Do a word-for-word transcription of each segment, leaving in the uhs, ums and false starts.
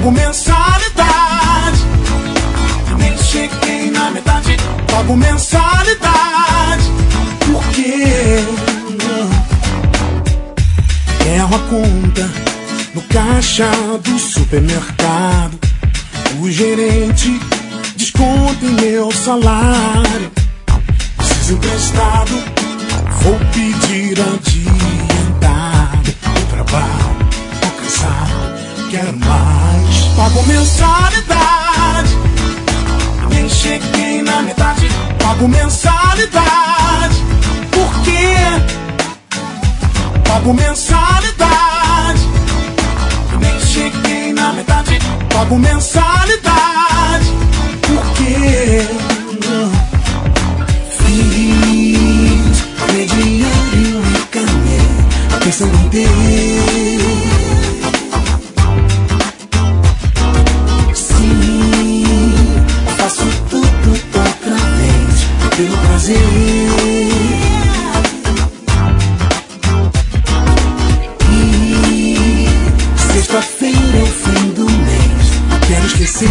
pago mensalidade. Nem cheguei na metade, pago mensalidade. Por quê? Erro a conta no caixa do supermercado. O gerente desconta em meu salário. Preciso emprestado, vou pedir adiantado. Eu trabalho, tô cansado, quero mais. Pago mensalidade. Nem cheguei na metade, pago mensalidade. Por quê? Pago mensalidade. Nem cheguei na metade, pago mensalidade. Por quê? Fiz crediário e canê, pensando em ter. Sim, faço tudo outra vez, pelo prazer. Sexta-feira é o fim do mês, quero esquecer.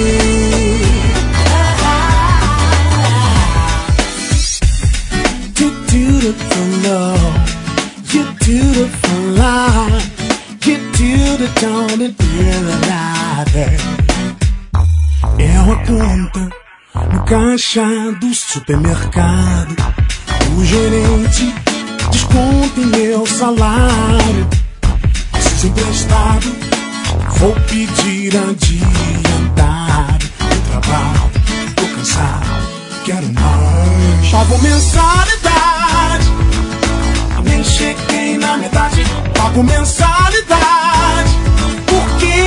You beautiful love, you beautiful life, you do the town and feel alive. Erro a conta no caixa do supermercado. O gerente desconta em meu salário. Emprestado, vou pedir adiantado. Eu trabalho, tô cansado, quero mais. Pago mensalidade. Nem cheguei na metade, pago mensalidade. Por quê?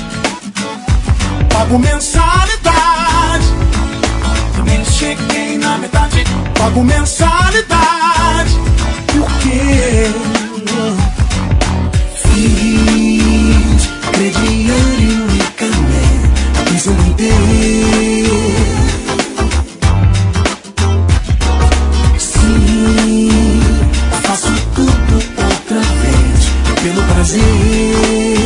Pago mensalidade. Nem cheguei na metade, pago mensalidade. Por quê? Fiz crediário e canê, pensando em ter. Sim, faço tudo outra vez, pelo prazer.